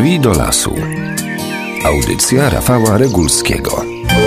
Drzwi do lasu. Audycja Rafała Regulskiego.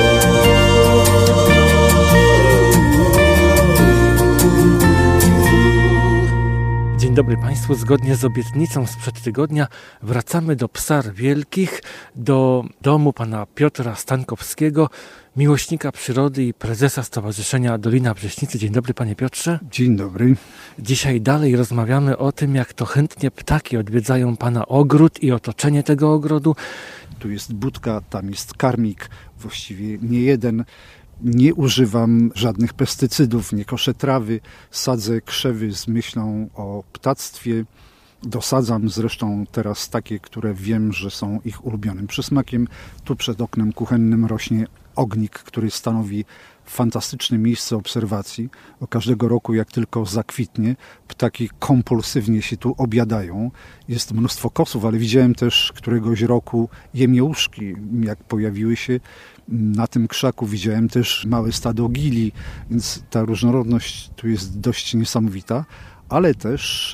Dzień dobry Państwu. Zgodnie z obietnicą sprzed tygodnia wracamy do Psar Wielkich, do domu pana Piotra Stankowskiego, miłośnika przyrody i prezesa Stowarzyszenia Dolina Brześnicy. Dzień dobry panie Piotrze. Dzień dobry. Dzisiaj dalej rozmawiamy o tym, jak to chętnie ptaki odwiedzają pana ogród i otoczenie tego ogrodu. Tu jest budka, tam jest karmik, właściwie nie jeden. Nie używam żadnych pestycydów, nie koszę trawy, sadzę krzewy z myślą o ptactwie. Dosadzam zresztą teraz takie, które wiem, że są ich ulubionym przysmakiem. Tu przed oknem kuchennym rośnie ognik, który stanowi fantastyczne miejsce obserwacji, bo każdego roku jak tylko zakwitnie, ptaki kompulsywnie się tu obiadają. Jest mnóstwo kosów, ale widziałem też któregoś roku jemiołuszki, jak pojawiły się na tym krzaku. Widziałem też małe stado gili, więc ta różnorodność tu jest dość niesamowita, ale też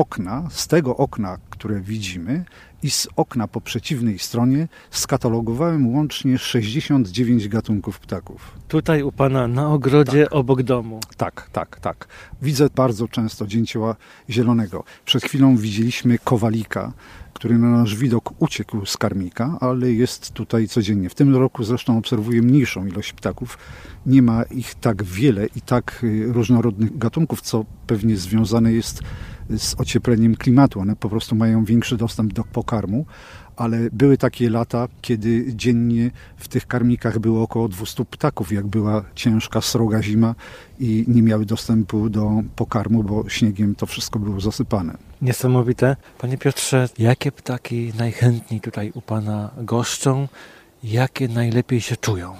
z tego okna, które widzimy, i z okna po przeciwnej stronie skatalogowałem łącznie 69 gatunków ptaków. Tutaj u pana na ogrodzie, tak. Obok domu. Tak. Widzę bardzo często dzięcioła zielonego. Przed chwilą widzieliśmy kowalika, który na nasz widok uciekł z karmika, ale jest tutaj codziennie. W tym roku zresztą obserwuję mniejszą ilość ptaków. Nie ma ich tak wiele i tak różnorodnych gatunków, co pewnie związane jest z ociepleniem klimatu. One po prostu mają większy dostęp do pokarmu, ale były takie lata, kiedy dziennie w tych karmikach było około 200 ptaków, jak była ciężka, sroga zima i nie miały dostępu do pokarmu, bo śniegiem to wszystko było zasypane. Niesamowite. Panie Piotrze, jakie ptaki najchętniej tutaj u pana goszczą? Jakie najlepiej się czują?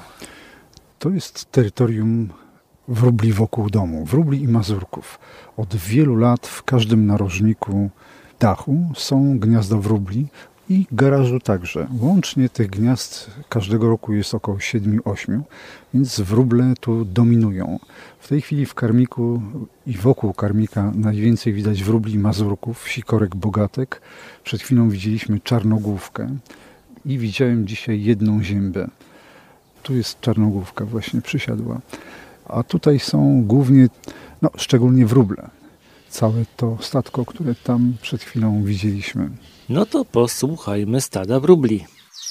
To jest terytorium wróbli wokół domu, wróbli i mazurków. Od wielu lat w każdym narożniku dachu są gniazda wróbli i garażu także. Łącznie tych gniazd każdego roku jest około 7-8, więc wróble tu dominują. W tej chwili w karmiku i wokół karmika najwięcej widać wróbli i mazurków, sikorek, bogatek. Przed chwilą widzieliśmy czarnogłówkę i widziałem dzisiaj jedną ziębę. Tu jest czarnogłówka, właśnie przysiadła. A tutaj są głównie, szczególnie wróble. Całe to statko, które tam przed chwilą widzieliśmy. No to posłuchajmy stada wróbli.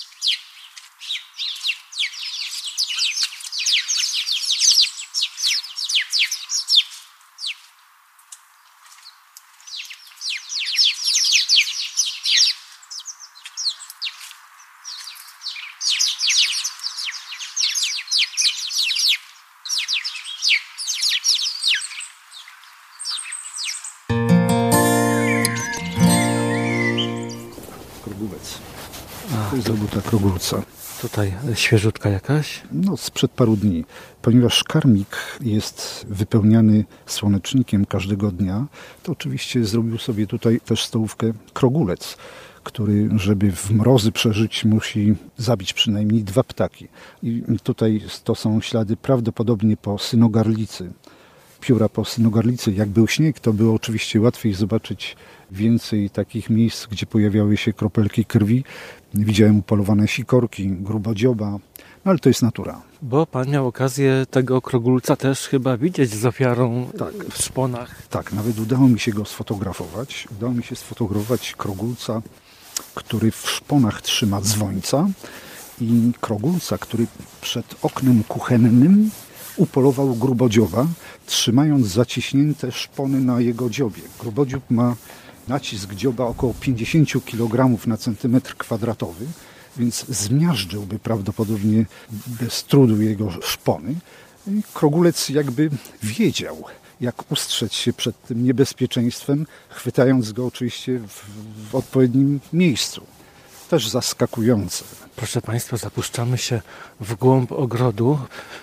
To jest robota krogulca. Tutaj świeżutka jakaś? Sprzed paru dni. Ponieważ karmik jest wypełniany słonecznikiem każdego dnia, to oczywiście zrobił sobie tutaj też stołówkę krogulec, który, żeby w mrozy przeżyć, musi zabić przynajmniej 2 ptaki. I tutaj to są ślady prawdopodobnie po synogarlicy. Pióra po synogarlicy. Jak był śnieg, to było oczywiście łatwiej zobaczyć więcej takich miejsc, gdzie pojawiały się kropelki krwi. Widziałem upolowane sikorki, grubodzioba, ale to jest natura. Bo pan miał okazję tego krogulca też chyba widzieć z ofiarą w szponach. Tak, nawet udało mi się go sfotografować. Udało mi się sfotografować krogulca, który w szponach trzyma dzwońca i krogulca, który przed oknem kuchennym upolował grubodzioba, trzymając zaciśnięte szpony na jego dziobie. Grubodziób ma nacisk dzioba około 50 kg na centymetr kwadratowy, więc zmiażdżyłby prawdopodobnie bez trudu jego szpony. I krogulec jakby wiedział, jak ustrzec się przed tym niebezpieczeństwem, chwytając go oczywiście w odpowiednim miejscu. Też zaskakujące. Proszę państwa, zapuszczamy się w głąb ogrodu.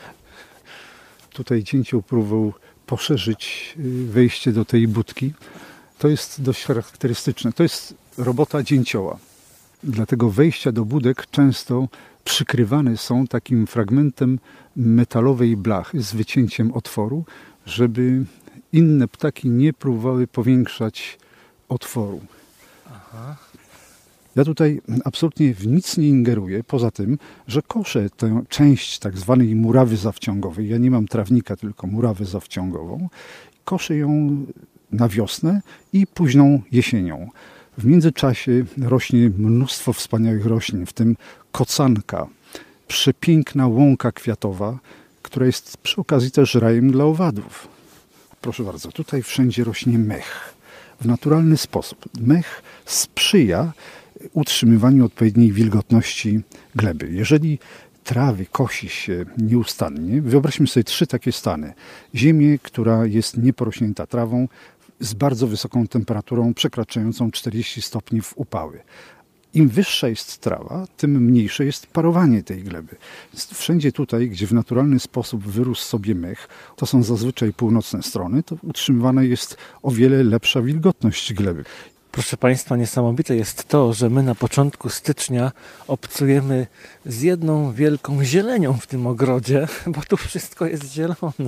Tutaj dzięcioł próbował poszerzyć wejście do tej budki. To jest dość charakterystyczne. To jest robota dzięcioła. Dlatego wejścia do budek często przykrywane są takim fragmentem metalowej blachy z wycięciem otworu, żeby inne ptaki nie próbowały powiększać otworu. Aha. Ja tutaj absolutnie w nic nie ingeruję, poza tym, że koszę tę część tak zwanej murawy zawciągowej. Ja nie mam trawnika, tylko murawę zawciągową. Koszę ją na wiosnę i późną jesienią. W międzyczasie rośnie mnóstwo wspaniałych roślin, w tym kocanka, przepiękna łąka kwiatowa, która jest przy okazji też rajem dla owadów. Proszę bardzo, tutaj wszędzie rośnie mech. W naturalny sposób. Mech sprzyja utrzymywaniu odpowiedniej wilgotności gleby. Jeżeli trawy kosi się nieustannie, wyobraźmy sobie 3 takie stany. Ziemię, która jest nieporośnięta trawą, z bardzo wysoką temperaturą przekraczającą 40 stopni w upały. Im wyższa jest trawa, tym mniejsze jest parowanie tej gleby. Wszędzie tutaj, gdzie w naturalny sposób wyrósł sobie mech, to są zazwyczaj północne strony, to utrzymywana jest o wiele lepsza wilgotność gleby. Proszę Państwa, niesamowite jest to, że my na początku stycznia obcujemy z jedną wielką zielenią w tym ogrodzie, bo tu wszystko jest zielone.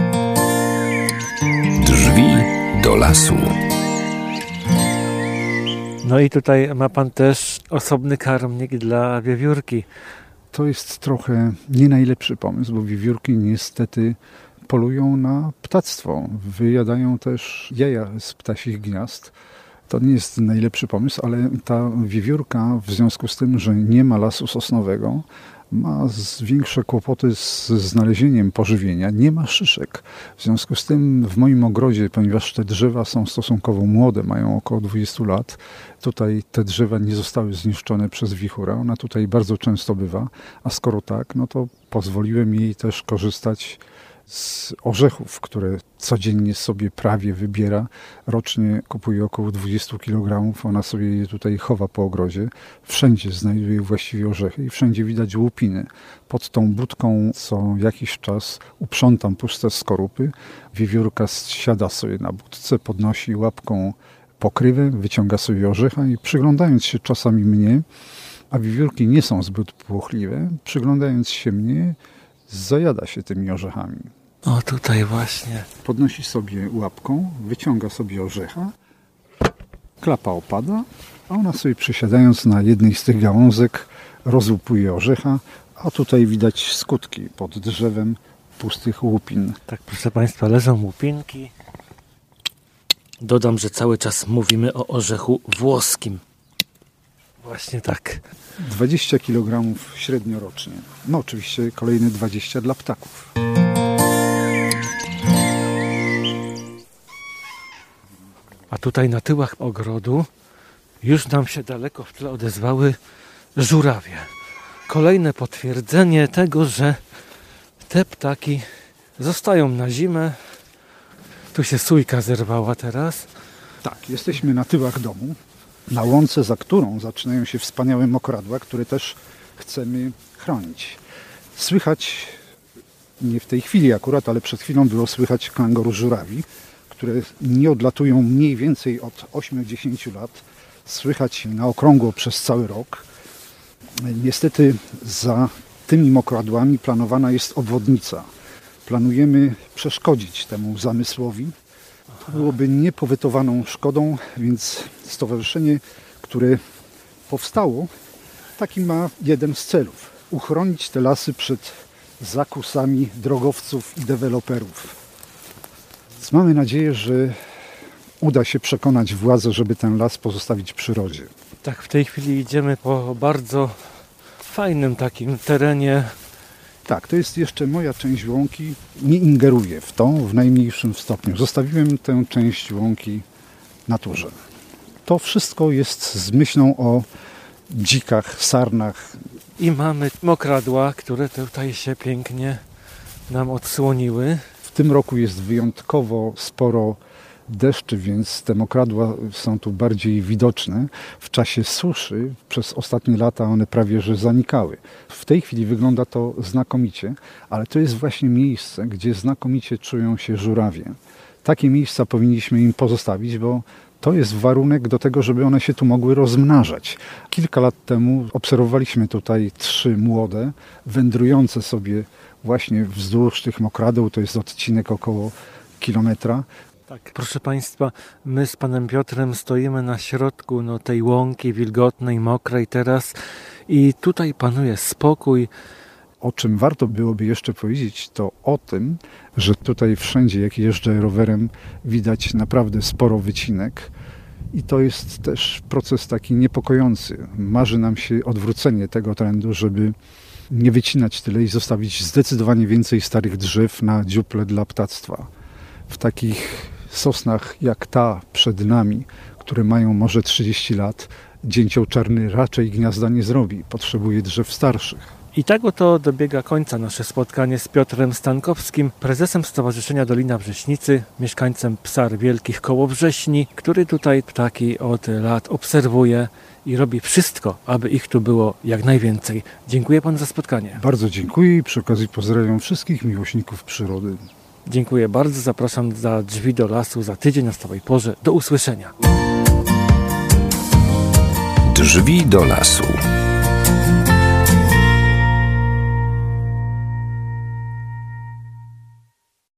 Drzwi do lasu. No i tutaj ma Pan też osobny karmnik dla wiewiórki. To jest trochę nie najlepszy pomysł, bo wiewiórki niestety polują na ptactwo. Wyjadają też jaja z ptasich gniazd. To nie jest najlepszy pomysł, ale ta wiewiórka w związku z tym, że nie ma lasu sosnowego, ma większe kłopoty z znalezieniem pożywienia, nie ma szyszek. W związku z tym w moim ogrodzie, ponieważ te drzewa są stosunkowo młode, mają około 20 lat, tutaj te drzewa nie zostały zniszczone przez wichurę, ona tutaj bardzo często bywa, a skoro tak, no to pozwoliłem jej też korzystać z orzechów, które codziennie sobie prawie wybiera. Rocznie kupuje około 20 kg. Ona sobie je tutaj chowa po ogrodzie. Wszędzie znajduje właściwie orzechy i wszędzie widać łupiny. Pod tą budką co jakiś czas uprzątam puste skorupy. Wiewiórka siada sobie na budce, podnosi łapką pokrywę, wyciąga sobie orzecha i przyglądając się czasami mnie, a wiewiórki nie są zbyt płochliwe, przyglądając się mnie, zajada się tymi orzechami. O, tutaj właśnie. Podnosi sobie łapką, wyciąga sobie orzecha, klapa opada, a ona sobie przysiadając na jednej z tych gałązek rozłupuje orzecha, a tutaj widać skutki pod drzewem pustych łupin. Tak, proszę Państwa, leżą łupinki. Dodam, że cały czas mówimy o orzechu włoskim. Właśnie tak. 20 kg średnio rocznie. No oczywiście kolejne 20 dla ptaków. A tutaj na tyłach ogrodu już nam się daleko w tle odezwały żurawie. Kolejne potwierdzenie tego, że te ptaki zostają na zimę. Tu się sójka zerwała teraz. Tak, jesteśmy na tyłach domu, na łące, za którą zaczynają się wspaniałe mokradła, które też chcemy chronić. Słychać, nie w tej chwili akurat, ale przed chwilą było słychać kangoru żurawi, które nie odlatują mniej więcej od 8-10 lat. Słychać na okrągło przez cały rok. Niestety za tymi mokradłami planowana jest obwodnica. Planujemy przeszkodzić temu zamysłowi. To byłoby niepowetowaną szkodą, więc stowarzyszenie, które powstało, taki ma jeden z celów. Uchronić te lasy przed zakusami drogowców i deweloperów. Więc mamy nadzieję, że uda się przekonać władze, żeby ten las pozostawić przyrodzie. Tak, w tej chwili idziemy po bardzo fajnym takim terenie. Tak, to jest jeszcze moja część łąki. Nie ingeruję w to w najmniejszym stopniu. Zostawiłem tę część łąki naturze. To wszystko jest z myślą o dzikach, sarnach. I mamy mokradła, które tutaj się pięknie nam odsłoniły. W tym roku jest wyjątkowo sporo deszczy, więc te mokradła są tu bardziej widoczne. W czasie suszy przez ostatnie lata one prawie że zanikały. W tej chwili wygląda to znakomicie, ale to jest właśnie miejsce, gdzie znakomicie czują się żurawie. Takie miejsca powinniśmy im pozostawić, bo to jest warunek do tego, żeby one się tu mogły rozmnażać. Kilka lat temu obserwowaliśmy tutaj 3 młode, wędrujące sobie właśnie wzdłuż tych mokradeł. To jest odcinek około kilometra. Tak, proszę Państwa, my z Panem Piotrem stoimy na środku tej łąki wilgotnej, mokrej teraz i tutaj panuje spokój. O czym warto byłoby jeszcze powiedzieć, to o tym, że tutaj wszędzie, jak jeżdżę rowerem, widać naprawdę sporo wycinek. I to jest też proces taki niepokojący. Marzy nam się odwrócenie tego trendu, żeby nie wycinać tyle i zostawić zdecydowanie więcej starych drzew na dziuple dla ptactwa. W takich sosnach jak ta przed nami, które mają może 30 lat, dzięcioł czarny raczej gniazda nie zrobi. Potrzebuje drzew starszych. I tak oto dobiega końca nasze spotkanie z Piotrem Stankowskim, prezesem Stowarzyszenia Dolina Wrześnicy, mieszkańcem Psar Wielkich koło Wrześni, który tutaj ptaki od lat obserwuje i robi wszystko, aby ich tu było jak najwięcej. Dziękuję Panu za spotkanie. Bardzo dziękuję i przy okazji pozdrawiam wszystkich miłośników przyrody. Dziękuję bardzo, zapraszam za drzwi do lasu za tydzień na stałej porze. Do usłyszenia. Drzwi do lasu.